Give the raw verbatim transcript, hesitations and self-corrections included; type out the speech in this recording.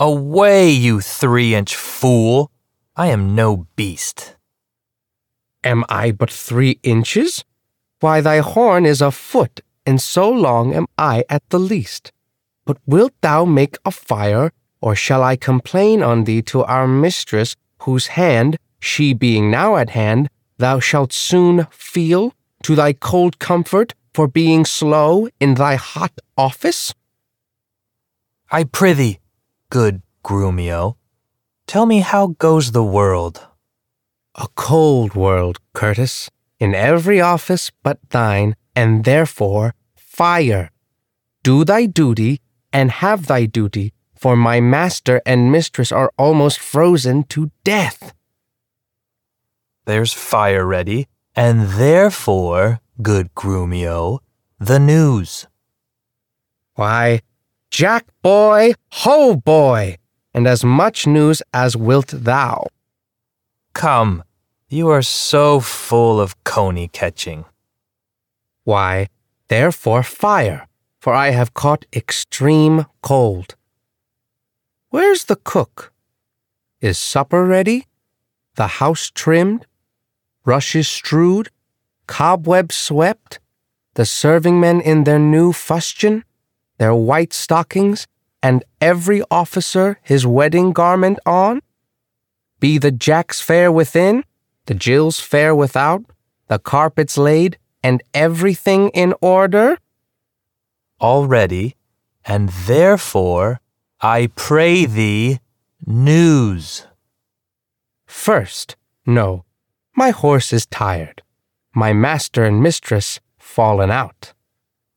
Away, you three-inch fool! I am no beast. Am I but three inches? Why, thy horn is a foot, and so long am I at the least. But wilt thou make a fire, or shall I complain on thee to our mistress, whose hand, she being now at hand, thou shalt soon feel, to thy cold comfort, for being slow in thy hot office? I prithee, good Grumio, tell me how goes the world? A cold world, Curtis, in every office but thine, and therefore fire. Do thy duty, and have thy duty, for my master and mistress are almost frozen to death. There's fire ready, and therefore, good Grumio, the news. Why, Jack boy, ho boy, and as much news as wilt thou. Come, you are so full of coney catching. Why, therefore fire, for I have caught extreme cold. Where's the cook? Is supper ready? The house trimmed? Rushes strewed? Cobwebs swept? The serving men in their new fustian? Their white stockings? And every officer his wedding garment on? Be the jacks fair within, the Jills fair without, the carpets laid, and everything in order? All ready, and therefore, I pray thee, news. First, no, my horse is tired, my master and mistress fallen out.